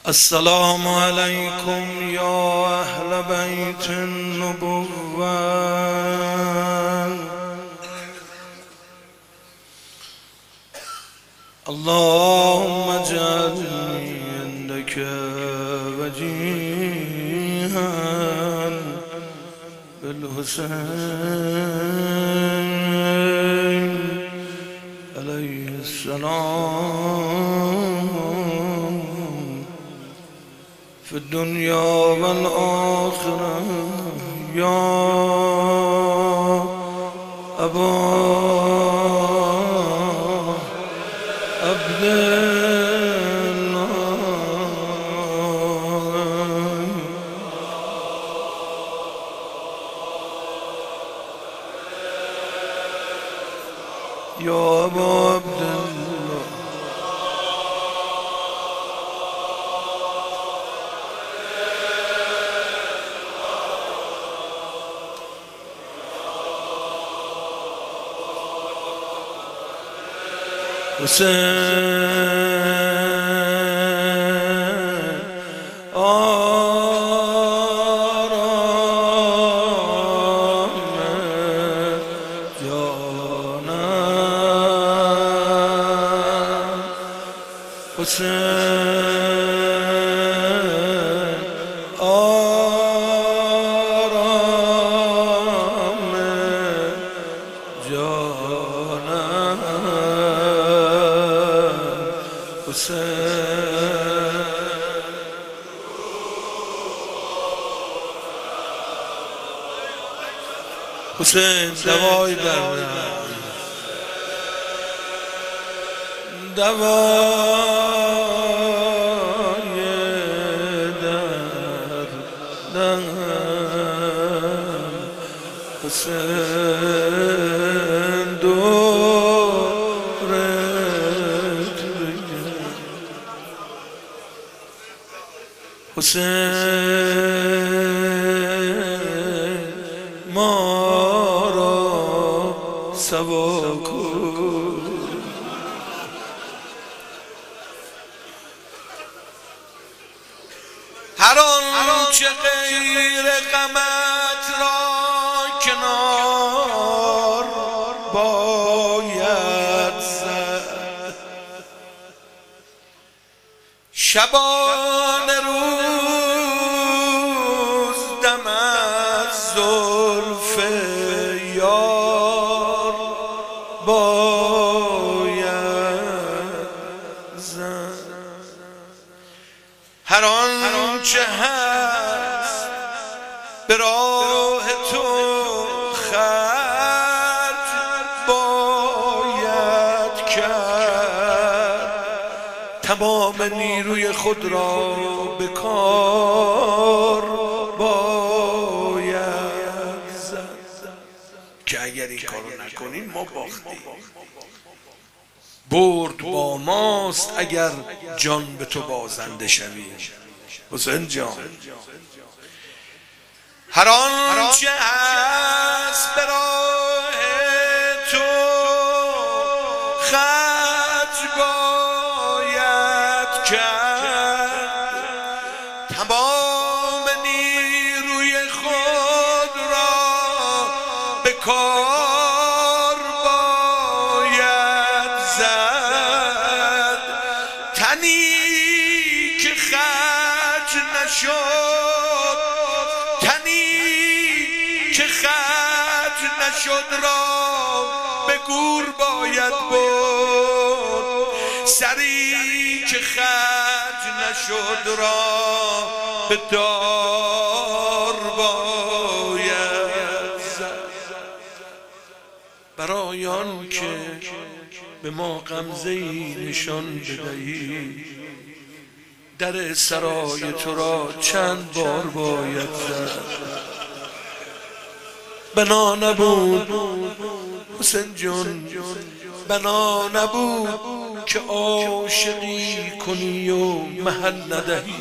السلام عليكم يا أهل بيت النبوة. اللهم اجعلني عندك وجيها بالحسين عليه السلام في الدنيا والآخرة يا أبا عبد الله. يا أبا عبد الله حسين آرام جانم حسین آرام جانم حسین دوای درد دوای دردم حسین دورت بگیر حسین ما را سوا کن هر آنچه غیر غمت را کنار باید زد شبان روز دم از زلف یار باید زد هر آنچه هست به راه تو خرج باید کرد تمام نیروی خود را به کار باید زد که اگر این کارو نکنیم ما باختیم. برد با ماست اگر جان به تو بازنده شویم حسین جان. هر آنچه هست به راه تو خرج باید کرد تمام نیروی خود را به کار باید زد تنی که خرج نشد که خرج نشد را به گور باید برد سری که خرج نشد را به دار باید زد برای آن که به ما غمزه‌ای نشان بدهی در سرای تو را چند بار باید زد بنا نبود حسین جون بنا نبود که عاشقی کنی و محل ندهی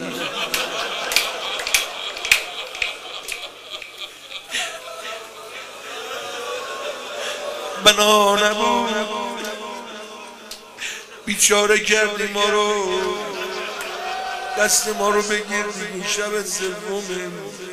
بنا نبود بیچاره کردی ما رو دست ما رو بگیر دیگه شب سومه.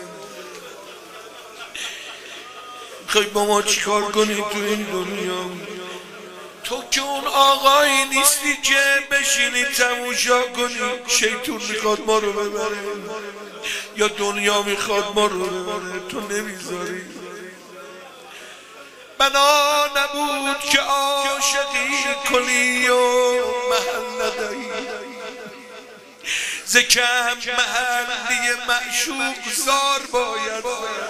میخوای با ما چیکار کنی تو این دنیا؟ تو که اون آقایی نیستی که بشینی تماشا کنی. شیطون میخواد ما رو ببره یا دنیا میخواد ما رو ببره، تو نمیذاری. بنا نبود که عاشقی کنی و محل ندهی، ز کم محلی معشوق زار باید.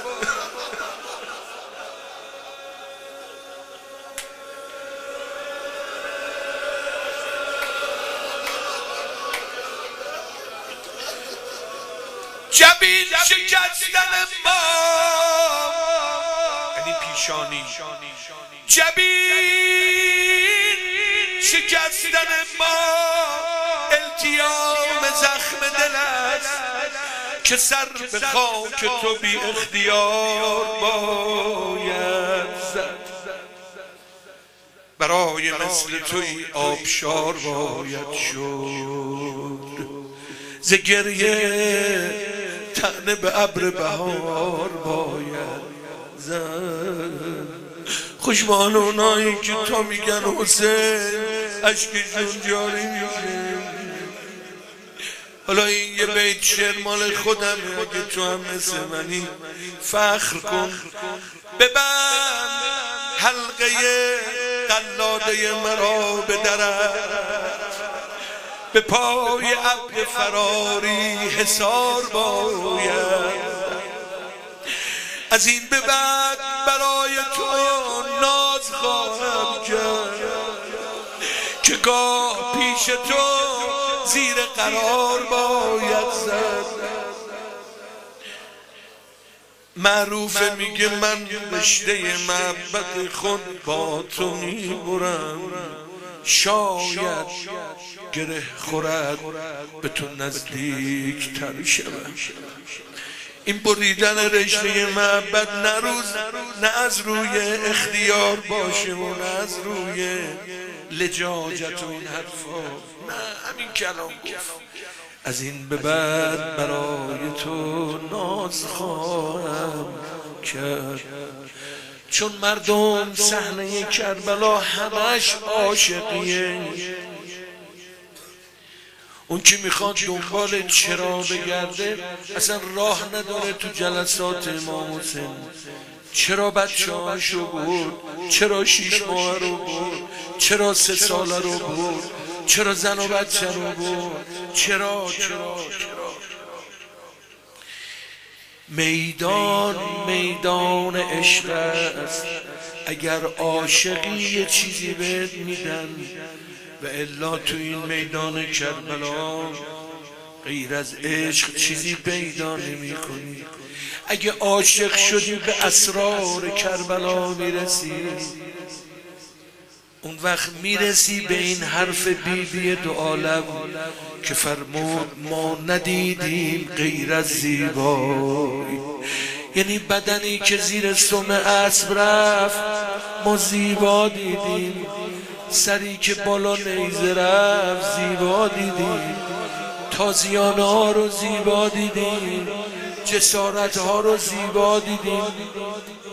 جبین شکستن ما یعنی پیشانی، جبین شکستن ما التیام زخم دل است که سر به خاک تو بی اختیار باید زد. برای مثل توی آبشار باید شد، ز گریه طعنه به ابر بهار باید زد. خوشبال اونایی که تا میگن حسین اشکشون جاری میشه. حالا این یه بیت شعر مال خودمه، اگه تو هم مثل منی فخر کن. ببند حلقه قلاده مرا به درت، به پای ابر فراری حصار باید. از این به بعد برای تو ناز خواهم کرد که گاه پیش تو زیر قرار باید زد. معروفه میگه من رشته محبت خود با تو میبرم، شاید گره خورد به تو نزدیک تر شوم. این بریدن رشته محبت نه از روی اختیار باشه و نه از روی لجاجت و این حرفا، نه همین کلام گفت. از این به بعد برای تو ناز خواهم کرد، چون مردم صحنه کربلا همش عاشقیه. اون که میخواد دنبال چرا بگرده اصلا راه نداره تو جلسات امام حسین. چرا بچه هاشو برد، چرا 6 ماه رو برد، چرا 3 ساله رو برد، چرا زن و بچه رو برد، چرا میدان عشق است. اگر عاشقی یه چیزی بهت میدن، و الا تو این میدان کربلا غیر از عشق چیزی پیدا نمی کنی. اگه عاشق شدی به اسرار کربلا میرسی، اون وقت میرسی به این حرف بیبی دو عالم که فرمود ما ندیدیم غیر از زیبایی. یعنی بدنی که زیر سم اسب رفت ما زیبا دیدیم، سری که بالا نیزه رفت زیبا دیدیم، تازیانه ها رو زیبا دیدیم، جسارت ها رو زیبا دیدیم.